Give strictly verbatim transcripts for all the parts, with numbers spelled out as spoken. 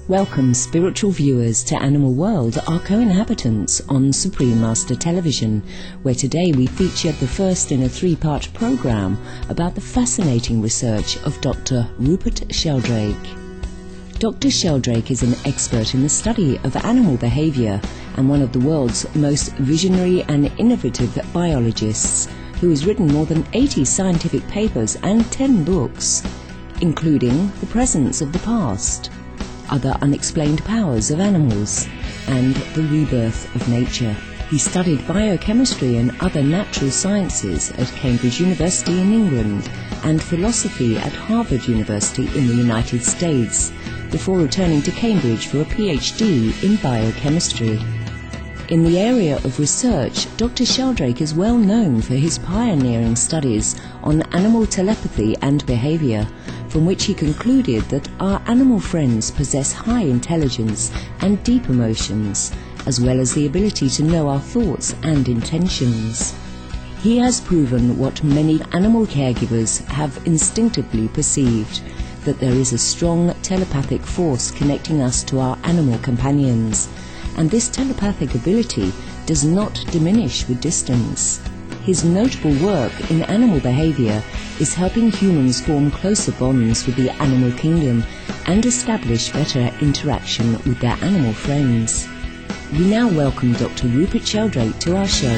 Welcome spiritual viewers to Animal World, our co-inhabitants on Supreme Master Television, where today we feature the first in a three-part programme about the fascinating research of Doctor Rupert Sheldrake. Doctor Sheldrake is an expert in the study of animal behaviour and one of the world's most visionary and innovative biologists, who has written more than eighty scientific papers and ten books, including The Presence of the Past, Other Unexplained Powers of Animals, and The Rebirth of Nature. He studied biochemistry and other natural sciences at Cambridge University in England and philosophy at Harvard University in the United States, before returning to Cambridge for a PhD in biochemistry. In the area of research, Doctor Sheldrake is well known for his pioneering studies on animal telepathy and behaviour, from which he concluded that our animal friends possess high intelligence and deep emotions, as well as the ability to know our thoughts and intentions. He has proven what many animal caregivers have instinctively perceived, that there is a strong telepathic force connecting us to our animal companions, and this telepathic ability does not diminish with distance. His notable work in animal behaviour is helping humans form closer bonds with the animal kingdom and establish better interaction with their animal friends. We now welcome Doctor Rupert Sheldrake to our show.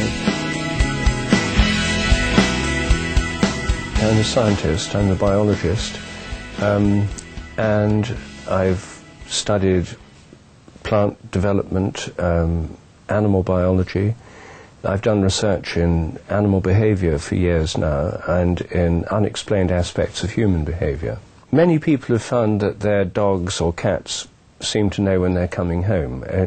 I'm a scientist, I'm a biologist, um, and I've studied plant development, um, animal biology. I've done research in animal behaviour for years now and in unexplained aspects of human behaviour. Many people have found that their dogs or cats seem to know when they're coming home. Uh,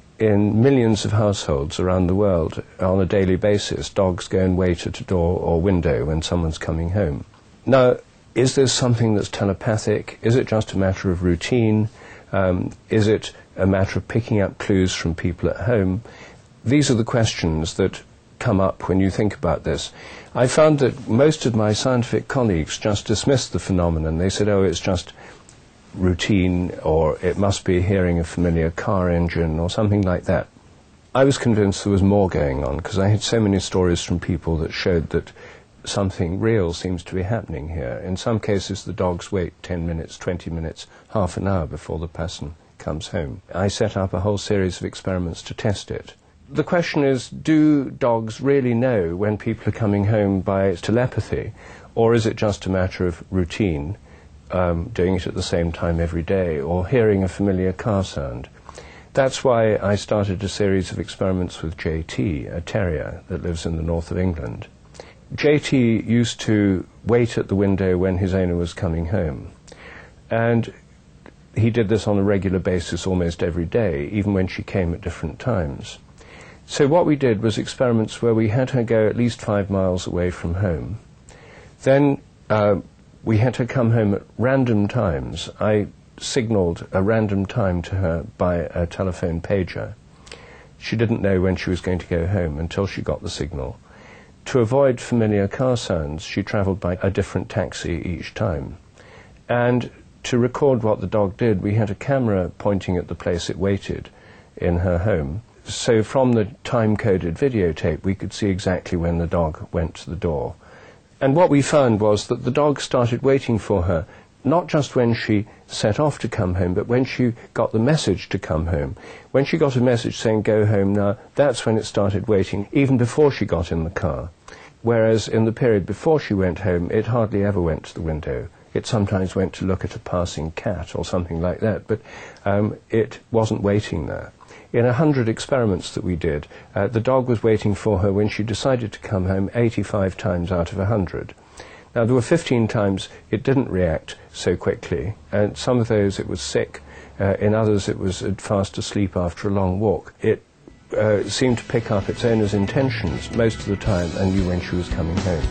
in millions of households around the world, on a daily basis, dogs go and wait at a door or window when someone's coming home. Now, is this something that's telepathic? Is it just a matter of routine? Um, is it a matter of picking up clues from people at home? These are the questions that come up when you think about this. I found that most of my scientific colleagues just dismissed the phenomenon. They said, oh, it's just routine, or it must be hearing a familiar car engine, or something like that. I was convinced there was more going on, because I had so many stories from people that showed that something real seems to be happening here. In some cases, the dogs wait ten minutes, twenty minutes, half an hour before the person comes home. I set up a whole series of experiments to test it. The question is, do dogs really know when people are coming home by telepathy, or is it just a matter of routine, um, doing it at the same time every day, or hearing a familiar car sound? That's why I started a series of experiments with J T, a terrier that lives in the north of England. J T used to wait at the window when his owner was coming home, and he did this on a regular basis almost every day, even when she came at different times. So what we did was experiments where we had her go at least five miles away from home. Then uh, we had her come home at random times. I signalled a random time to her by a telephone pager. She didn't know when she was going to go home until she got the signal. To avoid familiar car sounds, she travelled by a different taxi each time. And to record what the dog did, we had a camera pointing at the place it waited in her home. So from the time-coded videotape, we could see exactly when the dog went to the door. And what we found was that the dog started waiting for her, not just when she set off to come home, but when she got the message to come home. When she got a message saying, go home now, that's when it started waiting, even before she got in the car. Whereas in the period before she went home, it hardly ever went to the window. It sometimes went to look at a passing cat or something like that, but um, it wasn't waiting there. In a hundred experiments that we did, uh, the dog was waiting for her when she decided to come home eighty-five times out of a hundred. Now, there were fifteen times it didn't react so quickly, and some of those it was sick, uh, in others it was fast asleep after a long walk. It uh, seemed to pick up its owner's intentions most of the time and knew when she was coming home.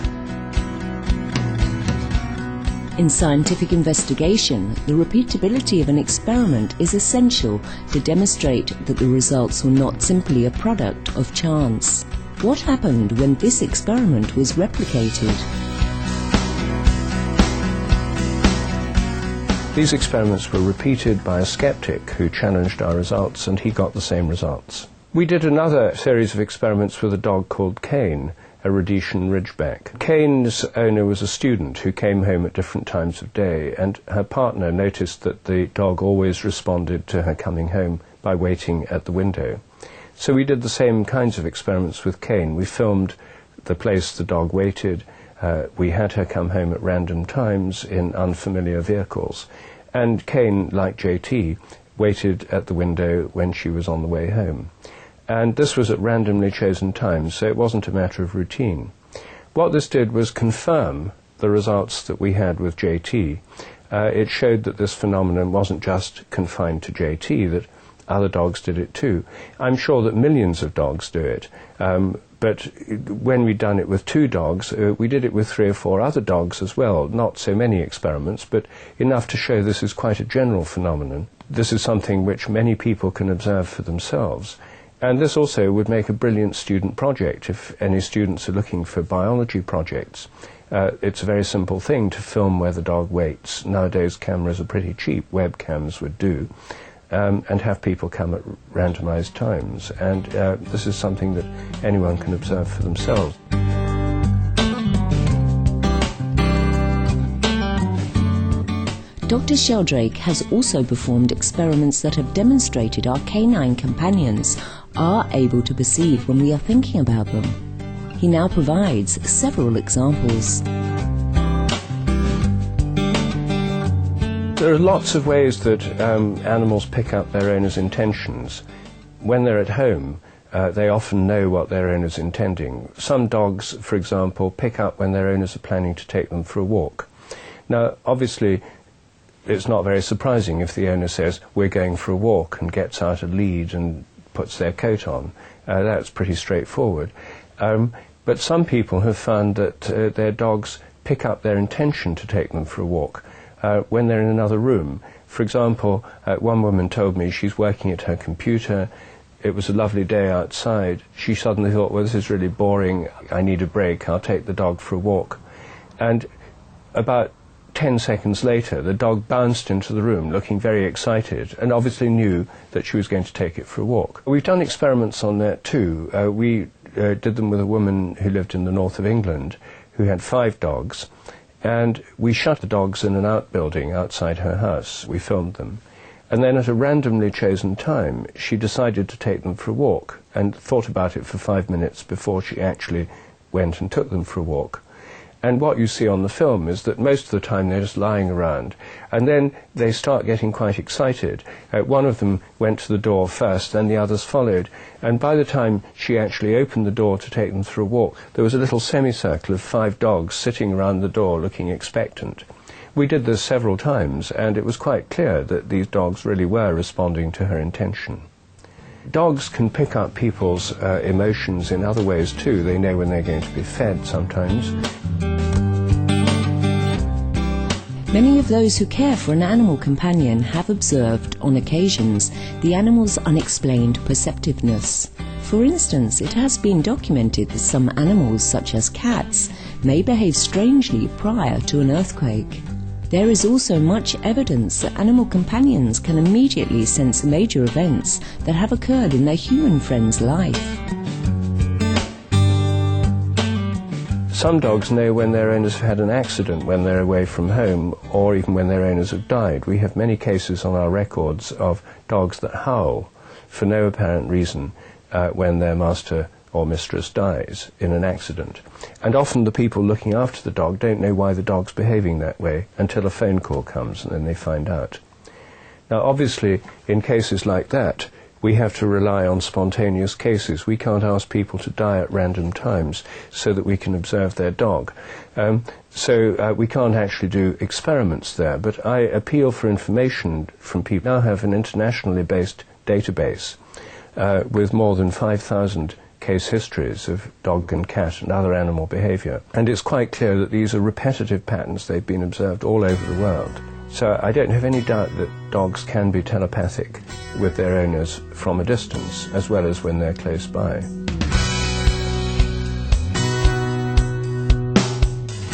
In scientific investigation, the repeatability of an experiment is essential to demonstrate that the results were not simply a product of chance. What happened when this experiment was replicated? These experiments were repeated by a skeptic who challenged our results, and he got the same results. We did another series of experiments with a dog called Kane, a Rhodesian Ridgeback. Kane's owner was a student who came home at different times of day, and her partner noticed that the dog always responded to her coming home by waiting at the window. So we did the same kinds of experiments with Kane. We filmed the place the dog waited. Uh, we had her come home at random times in unfamiliar vehicles. And Kane, like J T, waited at the window when she was on the way home. And this was at randomly chosen times, so it wasn't a matter of routine. What this did was confirm the results that we had with J T. Uh, it showed that this phenomenon wasn't just confined to J T, that other dogs did it too. I'm sure that millions of dogs do it, um, but when we'd done it with two dogs, uh, we did it with three or four other dogs as well. Not so many experiments, but enough to show this is quite a general phenomenon. This is something which many people can observe for themselves. And this also would make a brilliant student project if any students are looking for biology projects. Uh, it's a very simple thing to film where the dog waits. Nowadays cameras are pretty cheap, webcams would do. Um, and have people come at randomized times. And uh, this is something that anyone can observe for themselves. Doctor Sheldrake has also performed experiments that have demonstrated our canine companions are able to perceive when we are thinking about them. He now provides several examples. There are lots of ways that um, animals pick up their owner's intentions. When they're at home, uh, they often know what their owner's intending. Some dogs, for example, pick up when their owners are planning to take them for a walk. Now, obviously, it's not very surprising if the owner says, "We're going for a walk," and gets out a lead and puts their coat on. Uh, that's pretty straightforward. Um, but some people have found that uh, their dogs pick up their intention to take them for a walk Uh, when they're in another room. For example, uh, one woman told me she's working at her computer. It was a lovely day outside. She suddenly thought, well, this is really boring. I need a break. I'll take the dog for a walk. And about ten seconds later, the dog bounced into the room looking very excited and obviously knew that she was going to take it for a walk. We've done experiments on that too. Uh, we uh, did them with a woman who lived in the north of England who had five dogs. And we shut the dogs in an outbuilding outside her house. We filmed them. And then at a randomly chosen time, she decided to take them for a walk and thought about it for five minutes before she actually went and took them for a walk. And what you see on the film is that most of the time they're just lying around. And then they start getting quite excited. Uh, one of them went to the door first, then the others followed. And by the time she actually opened the door to take them for a walk, there was a little semicircle of five dogs sitting around the door looking expectant. We did this several times, and it was quite clear that these dogs really were responding to her intention. Dogs can pick up people's uh, emotions in other ways too. They know when they're going to be fed sometimes. Many of those who care for an animal companion have observed, on occasions, the animal's unexplained perceptiveness. For instance, it has been documented that some animals, such as cats, may behave strangely prior to an earthquake. There is also much evidence that animal companions can immediately sense major events that have occurred in their human friend's life. Some dogs know when their owners have had an accident when they're away from home, or even when their owners have died. We have many cases on our records of dogs that howl for no apparent reason uh, when their master or mistress dies in an accident. And often the people looking after the dog don't know why the dog's behaving that way until a phone call comes, and then they find out. Now, obviously, in cases like that, we have to rely on spontaneous cases. We can't ask people to die at random times so that we can observe their dog. Um, so uh, we can't actually do experiments there, but I appeal for information from people. We now have an internationally based database uh, with more than five thousand case histories of dog and cat and other animal behavior. And it's quite clear that these are repetitive patterns. They've been observed all over the world. So I don't have any doubt that dogs can be telepathic with their owners from a distance, as well as when they're close by.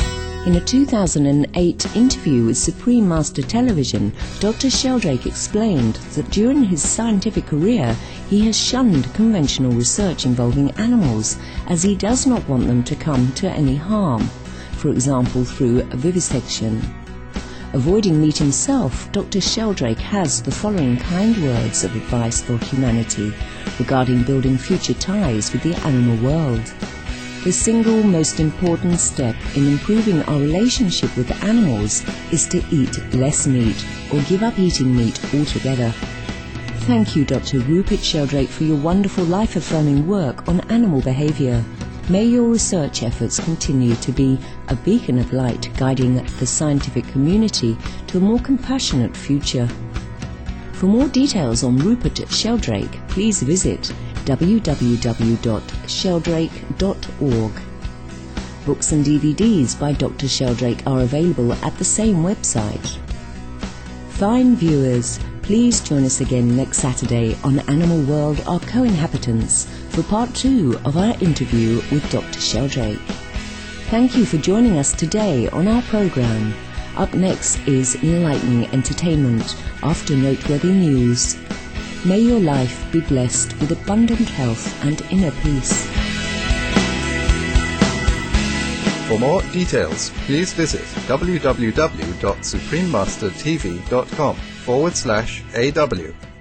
In a two thousand eight interview with Supreme Master Television, Doctor Sheldrake explained that during his scientific career he has shunned conventional research involving animals, as he does not want them to come to any harm, for example through vivisection. Avoiding meat himself, Doctor Sheldrake has the following kind words of advice for humanity regarding building future ties with the animal world. The single most important step in improving our relationship with animals is to eat less meat or give up eating meat altogether. Thank you, Doctor Rupert Sheldrake, for your wonderful life-affirming work on animal behaviour. May your research efforts continue to be a beacon of light guiding the scientific community to a more compassionate future. For more details on Rupert Sheldrake, please visit w w w dot sheldrake dot org. Books and D V Ds by Doctor Sheldrake are available at the same website. Fine viewers, please join us again next Saturday on Animal World, Our Co-Inhabitants, for part two of our interview with Doctor Sheldrake. Thank you for joining us today on our program. Up next is enlightening entertainment after noteworthy news. May your life be blessed with abundant health and inner peace. For more details, please visit w w w dot supreme master t v dot com forward slash A W.